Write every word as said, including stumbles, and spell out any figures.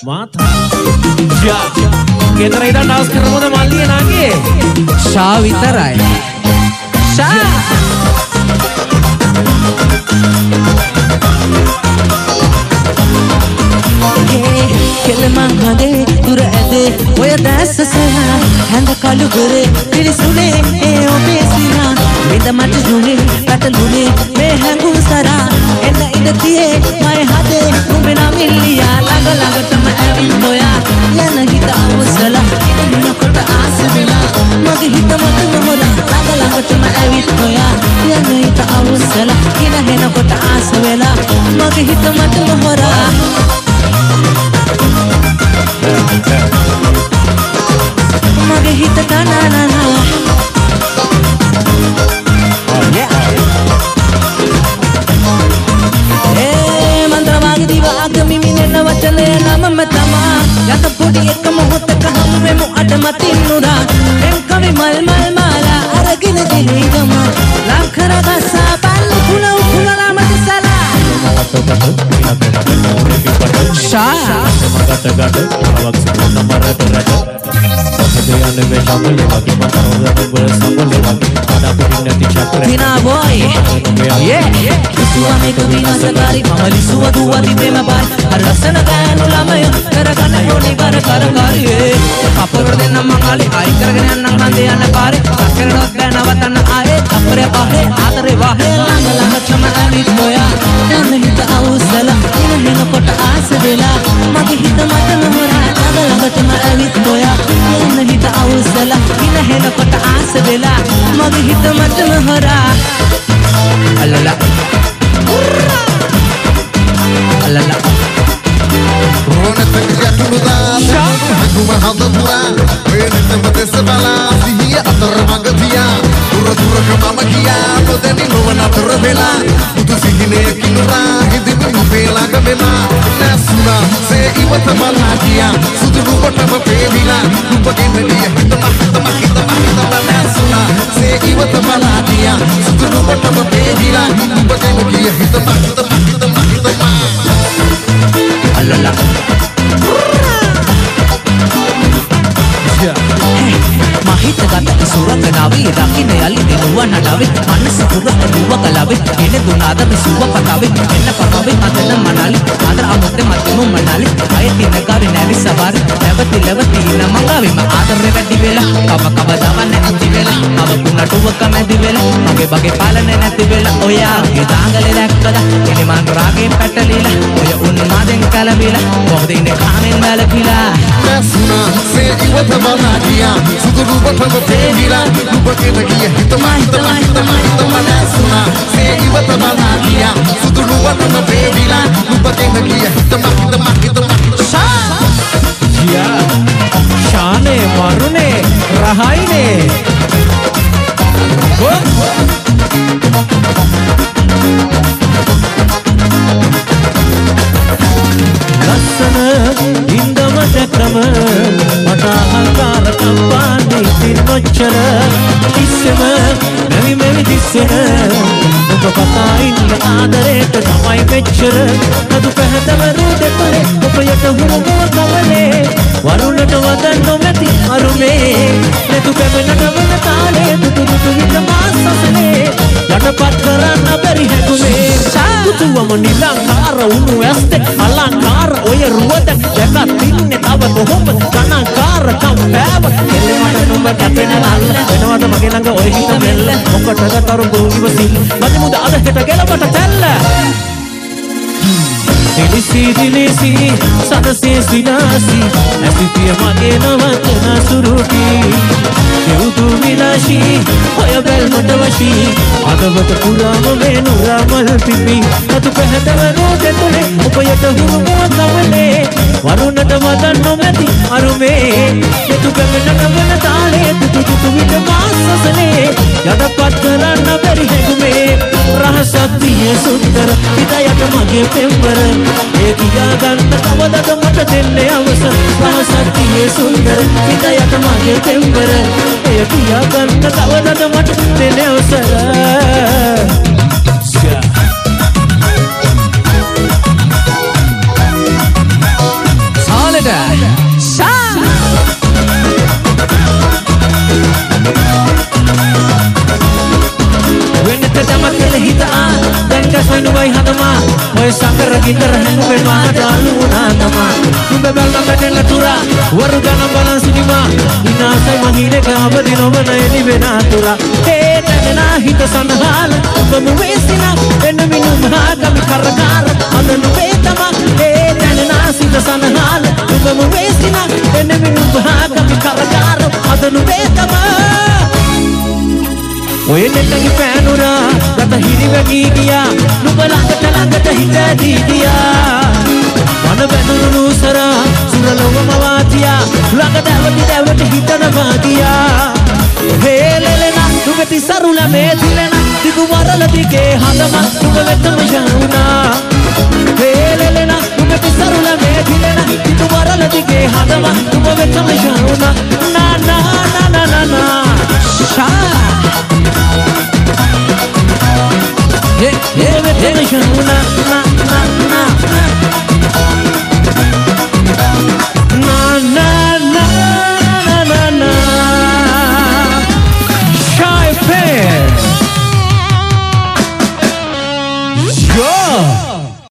Mata. Ja. Kita ida dance කරමුද මල්ලිය නාගේ? ෂා විතරයි. ෂා. කෙලමන් හදේ දුර ඇදේ ඔය දැස්ස සලා හැඳ කළු ගොරේ පිරිසුනේ ඒ ඔබේ සිනා විඳ මට දුනේ පැටලුනේ මේ හැඟුම් සරා එන්න ඉඳ තියේ මය හදේ උඹේ නම් ඉල්ලියා ළඟ ළඟටම ඇවිත් ඔයා යන හිත අවසලා ඉන්නකොට ආස වෙලා මගේ හිත මත නොහොලා ළඟ ළඟටම ඇවිත් ඔයා යන හිත අවසලා ඉන හෙනකොට ආස වෙලා මගේ හිත මත නොහොලා මගේ හිත තනනනා ඒ මන්ත්‍රවාගේ දිවාග මිමිනෙන වචනය නමම තමා යත පොඩි එක මොහොතක හම්වෙමු අඩමතින් නුරා එම් කවි මල් මල් මාලා අරගෙන ගිහින් ගම ලංකර ගසා පල්ලු කුල උකුලලා මට සලා ෂා මගට ගඩ අවක් සුන මරට රට ඔබ යන්නේ මේ සම්මලේ වගේ මම රෝදේ සම්මලේ වගේ ආඩා පිටින් නැති චක්‍රේ දිනා බොයි යේ කිසිවා මේක විනාශකාරී මමලි සුව දුවදි ප්‍රේම බාර අර ලස්සන ගෑනු ළමය කරගන්න යෝනි බර කරකාරී අපර දෙන්න මංගලි ආයි කරගෙන යන්න කන්දේ යන පාරේ සැකරනොත් බෑ නවතන්න ආයේ අපරේ පහේ ආතරේ වාහේ ළඟ ළඟ චම ඇවිත් ඔයා යන හිත අවුස්සලා ඉන හෙනකොට ආස වෙලා මගේ හිත මත නොහොරා ළඟ ළඟටම ඇවිත් ඔයා යන හිත අවුස්සලා ඉන හෙනකොට ආස වෙලා මගේ හිත මත නොහොරා අලලා අලලා රෝනත් යතුරුදා හකුම හදපුරා වෙනතම දෙසබලා සිහිය අතර මග තියා දුර දුරක මම ගියා නොදැනි නොවන අතර වෙලා බුදු සිහිනේ කිනුරා හිදිමු නුඹේ ළඟ වෙලා නැසුණා සේ ඉවත මලා ගියා සුදු නුඹටම පෙවිලා නුඹගේ මෙලිය හිතම හිතම හිතම හිතම නැසුණා සේ ඉවත මලා ගියා සුදු නුඹටම පෙවිලා නුඹගේ මෙලිය හිතම හිතම හිතම හිතම අලලා මහිත ගත ඉසුරක නාවී දකින්න යලි දෙනුව නඩාවේ මනස පුර ඇදුව කලාවේ එන දුනාද විසුව පතාවේ එන්න පරාවේ අතන මනාලි ආදර අමුත්තේ මතම මනාලි අය තින ගාවේ නැවි සවාර නැවති ලැවති නමංගාවේ මා ආදරේ වැඩි වෙලා කව කව දවන්නේ නැති වෙලා අව කුණටුවක මැදි වෙලා මගේ බගේ පාලනේ නැති වෙලා ඔයාගේ දාංගලේ දැක්කද එනේ මන් රාගේ පැටලිලා ඔය උන්මාදෙන් කලබිලා මොකද ඉන්නේ කාමෙන් මැලපිලා නැසුණා සේ ඉවත මලා ගියා සුදු නුඹටම පෙවිලා නුඹගේ මෙලිය හිතම හිතම හිතම හිතම නැසුණා සේ ඉවත මලා ගියා සුදු නුඹටම පෙවිලා නුඹගේ මෙලිය හිතම හිතම හිතම ෂා යා ෂානේ වරුනේ රහයිනේ ලස්සන ඉන්දම දැක්කම මට අහංකාර කම්පාන්නේ ඉතින් නොච්චර කිස්සෙම නැවි මෙවි දිස්සෙන ඔබ කතා ඉන්න ආදරේට තමයි මෙච්චර කදු පැහැදවරු දෙපලේ ඔබ යට හුරුමුව කවලේ වරුණට වදන් නොමැති අරුමේ නැතු පැමෙනට වන තාලේ දුටු දුටු හිත මාසසනේ යටපත් කරන්න බැරි හැකුමේ සාතුතුවම නිලංකාර උණු ඇස්තේ අලංකාර ඔය රුවද දැකත් ඉන්නේ තව කොහොමද කනංකාර කම්පෑව එල්ලමට නුඹ කැපෙන නල්ල වෙනවද මගේ ළඟ ඔය හිත මෙල්ල මොකටද තරු ගෝවිවසිල් මදි මුද අද හෙට ගෙලවට තැල්ල දිලිසි දිලිසි සදසේ සිනාසි ඇසිතිය මගේ නවතන සුරුටි යුතු විලාශී ඔය බැල්මට වශී අදවත පුරාම මේ නුරාමල් පිපි අතු පැහැදවරෝ දෙතුලේ ඔබයට හුරුමුව කවලේ වරුණට වදන් නොමැති අරුමේ යතු පැමෙන නවන තාලේ තුතු තුතු විට මාසසනේ යටපත් කරන්න බැරි හැකුමේ රහසක් දියේ සුන්දර හිතයට මගේ පෙම්බර ඒ කියා ගන්න කවදද මට දෙන්නේ අවසර රහසක් දියේ සුන්දර හිතයට මගේ පෙම්බර ඒ කියා ගන්න කවදද මට දෙන්නේ අවසර කොහොමද ෂා වෙනත තමකල හිතා දැන් කසනුවයි හදමා ඔය සකර ගින්දර හැංගෙනවා ඩාලු වුණා තමා නුඹ බැලන බැටෙන තුරා වරු ගන බලන් සිටිමා ඉනාසයි මහිනේ කාබදි නොවන එලි වෙන තුරා ඒ තනනා හිත සඳහාල ඔබම වෙසිනා එන්න මිනු මහා කවි කරකාර අදනු වේ තමා ඒ තනනා සිත සඳහාල ඔබම වෙසිනා එන්න මිනු මහා කවි කරකාර අදනු වේ තමා ඔය නෙටගේ පෑනුරා ගත හිරි වැගී ගියා නුඹ ළඟට ළඟට හිත දී ගියා මන බැඳුණු නූසරා සුරලොවම වාතියා ළඟ දැවටි දැවටි හිතනවා ගියා හේලෙලෙන නුඹ තිසරුල මේ තිලෙන දිගු වරල දිගේ හදම නුඹ වෙතම යනුනා